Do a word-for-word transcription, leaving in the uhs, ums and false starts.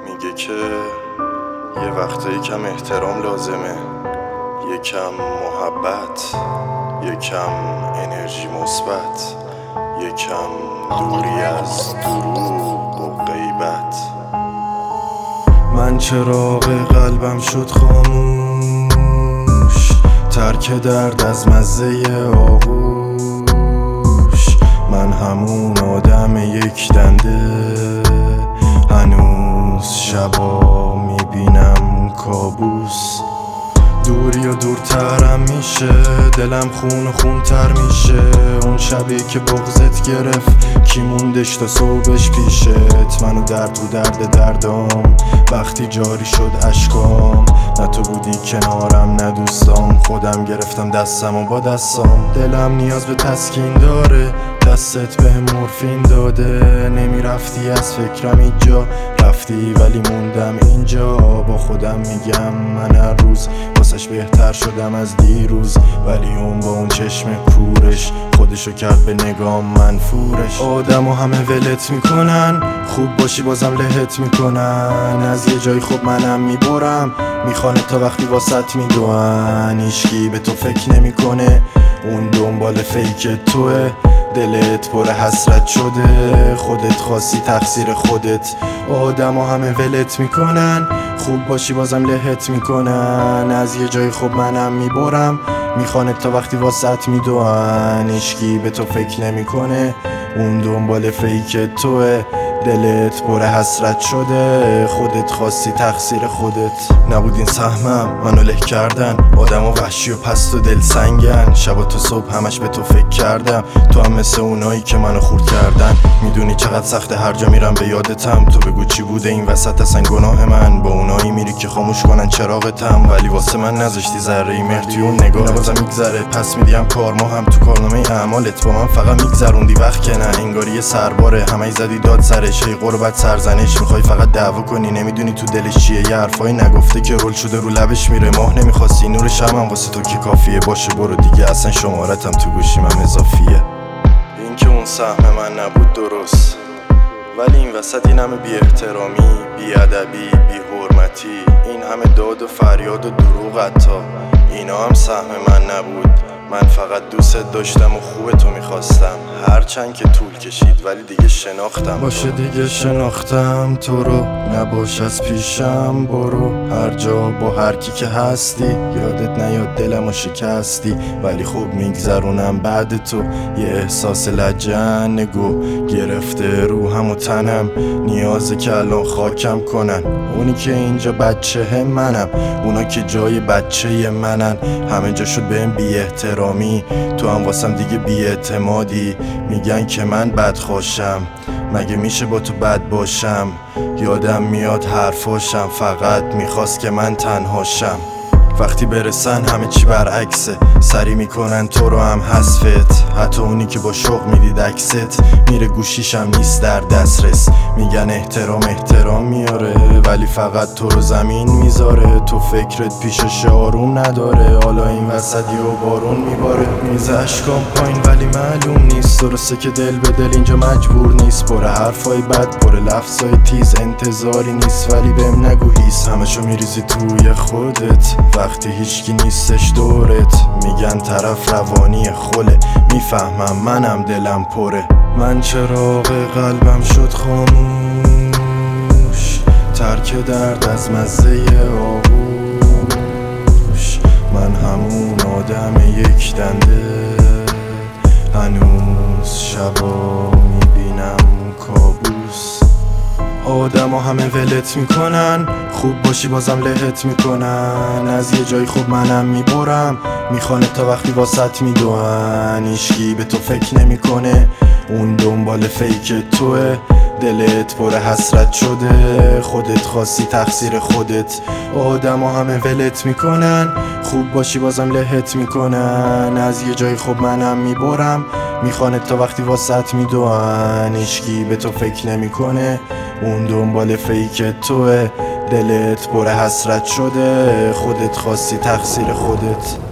میگه که یه وقتایی کم احترام لازمه، یکم محبت، یکم انرژی مثبت، یکم دوری از دروغ و غیبت. من چراغ قلبم شد خاموش، ترک درد از مزه آغوش. من همون آدم یک دنده، هنوز شبا میبینم کابوس. دوری و دورترم میشه، دلم خون و خونتر میشه. اون شبی که بغضت گرفت کی موندش تا صبحش پیشت؟ منو درد رو درد دردام، وقتی جاری شد اشکام. نه تو بودی کنارم نه دوستام، خودم گرفتم دستم و با دستام. دلم نیاز به تسکین داره، دستت به مورفین داده. نمیرفتی از فکرم اینجا، رفتی ولی موندم اینجا. با خودم میگم من هر روز واسش بهتر شدم از دیروز، ولی اون با اون چشم کورش خودشو کرد به نگام منفورش. آدم و همه ولت میکنن، خوب باشی بازم لهت میکنن. از یه جای خوب منم میبرم، میخوانه تا وقتی واسط میدوان. هیچکی به تو فکر نمیکنه، اون دنبال فیک توه. دلت پر حسرت شده، خودت خواستی تقصیر خودت. آدم و همه ولت میکنن، خوب باشی بازم لهت میکنن. از یه جای خوب منم میبرم، میخوانه تا وقتی واسط میدوان. هیچکی به تو فکر نمیکنه، اون دنبال فیک توه. دلت پر حسرت شده، خودت خواستی تقصیر خودت. نبود این سهمم منو له کردن، آدم و وحشی و پست و دل سنگن. شبا تو صبح همش به تو فکر کردم، تو هم مثل اونایی که منو خورد کردن. میدونی چقدر سخته هر جا میرم به یادتم. تو بگو چی بوده این وسط اصلا گناه من؟ با اونایی میری که خاموش کنن چراغتم، ولی واسه من نذاشتی ذره مهر توی اون نگاه. نبازم میگذره پس میدیم کارما هم تو کارنامه اعمالت. با من فقط میگذروندی وقت که نه انگاری یه سرباره. همه زدی داد سرش، ای قربت سرزنش. میخوای فقط دعوا کنی، نمیدونی تو دلش چیه. یه حرفایی نگفته که رول شده رو لبش میره. ماه نمیخواستی نور شمم واسه تو که کافیه. باشه برو دیگه، اصلا شمارتم تو گوشیم هم اضافیه. این که اون سهم من نبود درست، ولی این وسط این همه بی احترامی، بی ادبی، بی حرمتی، این همه داد و فریاد و دروغ حتی، اینا هم سهم من نبود. من فقط دوست داشتم و خوب تو میخواستم، هرچند که طول کشید ولی دیگه شناختم. باشه دیگه شناختم تو رو، نباش از پیشم برو. هر جا با هر کی که هستی، یادت نیاد دلمو شکستی. ولی خوب میگذرونم بعد تو، یه احساس لجنگو گرفته روحم و تنم. نیازه که الان خاکم کنن، اونی که اینجا بچه منم، اونا که جای بچه منن. همه جا شد بهم بی احترامی، تو هم واسم دیگه بی اعتمادی. میگن که من بدخواشم، مگه میشه با تو بد باشم؟ یادم میاد حرفاشم، فقط میخواست که من تنهاشم. وقتی برسن همه چی برعکسه، سری میکنن تو رو هم حذفت. حتی اونی که با شوق میدید عکست، میره گوشیشم نیست در دسترس. میگن احترام احترام میاره، ولی فقط تو رو زمین میذاره. تو فکرت پیشش آروم نداره، حالا این وسطی و بارون میباره. میز اشکام پایین ولی معلوم نیست، درسته که دل به دل اینجا مجبور نیست. پر حرفای بد، پر لفظای تیز، انتظاری نیست ولی بهم نگو هیس. همشو میریزی توی خودت وقتی هیچکی نیستش دورت. میگن طرف روانی خله، میفهمم منم دلم پره. من چراغ قلبم شد خاموش، ترک درد از مزه آغوش. من همون آدم یک دنده، هنوز شبا میبینم کابوس. آدم ها همه ولت میکنن، خوب باشی بازم لهت میکنن. از یه جای خوب منم میبرم، میخوانه تا وقتی واسط میدوان. هیچکی به تو فکر نمیکنه، اون دنبال فیک توه. دلت پر حسرت شده، خودت خواستی تقصیر خودت. آدم ها همه ولت میکنن، خوب باشی بازم لهت میکنن. از یه جای خوب منم میبرم، میخوانه تا وقتی واسط میدوان. هیچکی به تو فکر نمیکنه، اون دنبال فیک توه. دلت پر حسرت شده، خودت خواستی تقصیر خودت.